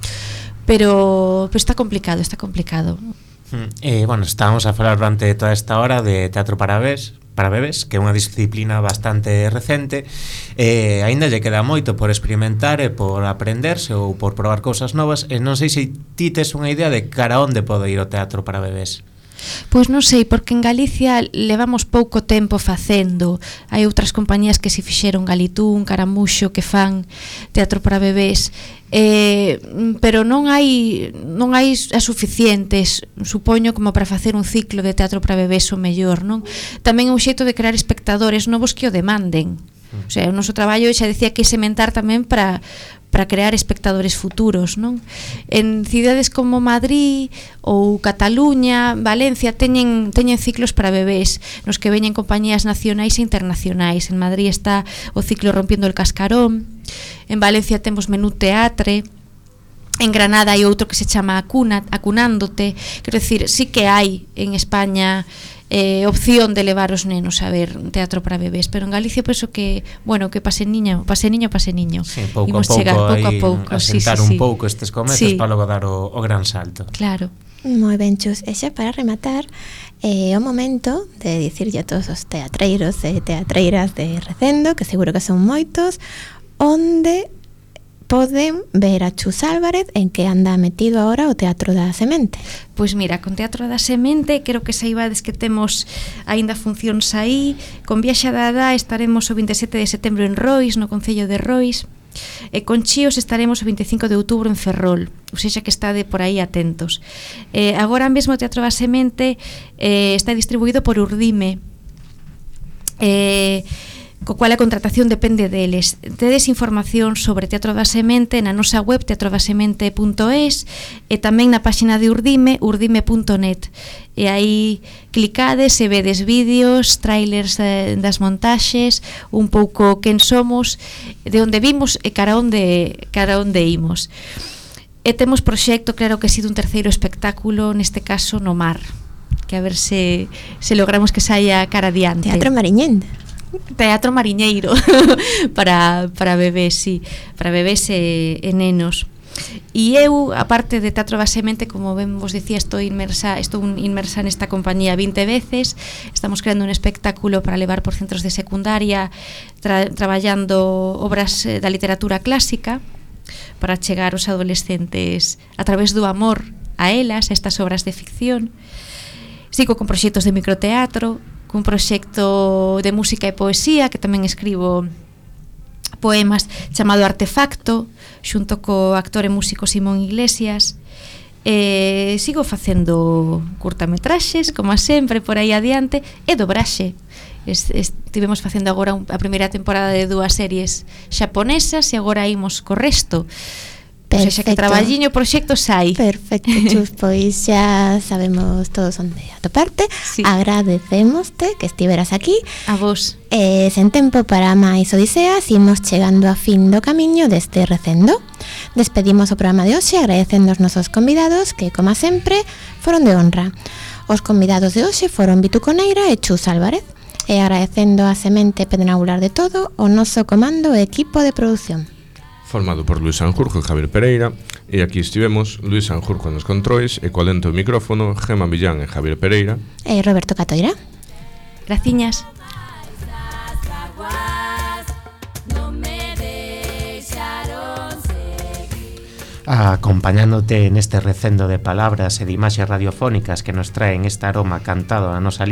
pero, pero está complicado, está complicado. Eh, bueno, estábamos a falar durante toda esta hora de teatro para bebés, para bebés, que é unha disciplina bastante recente, e eh, aínda lle queda moito por experimentar e por aprenderse ou por probar cousas novas, e non sei se ti tes unha idea de cara onde pode ir o teatro para bebés. Pois non sei, porque en Galicia levamos pouco tempo facendo. Hai outras compañías que se fixeron, Galitún, Caramuxo, que fan teatro para bebés, eh, pero non hai non hai as suficientes, supoño, como para facer un ciclo de teatro para bebés o mellor, non? Tamén é un xeito de crear espectadores novos que o demanden. O sea, o noso traballo xa decía que é sementar tamén para para crear espectadores futuros, non? En cidades como Madrid ou Cataluña, Valencia teñen teñen ciclos para bebés, nos que veñen compañías nacionais e internacionais. En Madrid está o ciclo Rompiendo el Cascarón, en Valencia temos Menú Teatre, en Granada hai outro que se chama Acuna, Acunándote. Quero decir, sí que hai en España eh, opción de levar os nenos a ver un teatro para bebés, pero en Galicia penso que, bueno, que pase niño, pase niño, pase niño. Sí, pouco Imos a pouco, chegar, pouco a pouco, asentar sí, sí, un sí. pouco estes comezos sí, para logo dar o, o gran salto. Claro. Moi ben, Chus. E xa para rematar, é eh, o momento de dicirlle a todos os teatreiros e teatreiras de Recendo, que seguro que son moitos, onde poden ver a Chus Álvarez, en que anda metido agora o Teatro da Semente. Pois mira, con Teatro da Semente creo que saibades que temos aínda funcións aí. Con Viaxa da Adá estaremos o vinte e sete de setembro en Rois, no Concello de Rois, e con Chíos estaremos o vinte e cinco de outubro en Ferrol, ou seja que estade por aí atentos. Eh, agora mesmo o Teatro da Semente eh, está distribuído por Urdime, eh, co cual a contratación depende deles. Tedes información sobre Teatro da Semente na nosa web teatro da semente punto es e tamén na páxina de Urdime, urdime punto net, e aí clicades e vedes vídeos, trailers eh, das montaxes, un pouco quen somos, de onde vimos e cara onde, cara onde imos. E temos proxecto, claro que ha sido un terceiro espectáculo, neste caso no mar, que a ver se, se logramos que saia cara adiante. Teatro mariñén. Teatro mariñeiro para, para bebés, sí, para bebés e, e nenos. E eu, aparte de Teatro da Semente, como ben vos dicía, estou inmersa, estou inmersa nesta compañía vinte veces. Estamos creando un espectáculo para levar por centros de secundaria, tra traballando obras eh, da literatura clásica para chegar aos adolescentes a través do amor a elas, a estas obras de ficción. Sigo con proxectos de microteatro, cun proxecto de música e poesía, que tamén escribo poemas, chamado Artefacto, xunto co actor e músico Simón Iglesias. E sigo facendo curtametraxes, como sempre, por aí adiante, e dobraxe. Estivemos facendo agora a primeira temporada de dúas series xaponesas e agora imos co resto. Pois xa que traballiño proxectos hai. Perfecto, Chus, pois xa sabemos todos onde atoparte. Sí. Agradecémoste que estiveras aquí. A vos. Eh, sen tempo para máis odiseas, imos chegando a fin do camiño deste recendo. Despedimos o programa de hoxe agradecendo aos nosos convidados que, como sempre, foron de honra. Os convidados de hoxe foron Vitu Coneira e Chus Álvarez. E agradecendo a semente pedrangular de todo o noso comando e equipo de produción. Formado por Luis Sanjurjo e Javier Pereira, e aquí estivemos Luis Sanjurjo nos controis e co lento micrófono Gema Millán e Javier Pereira e Roberto Catoira. Graciñas. Acompañándote en este recendo de palabras e de imaxes radiofónicas que nos traen este aroma cantado a nosa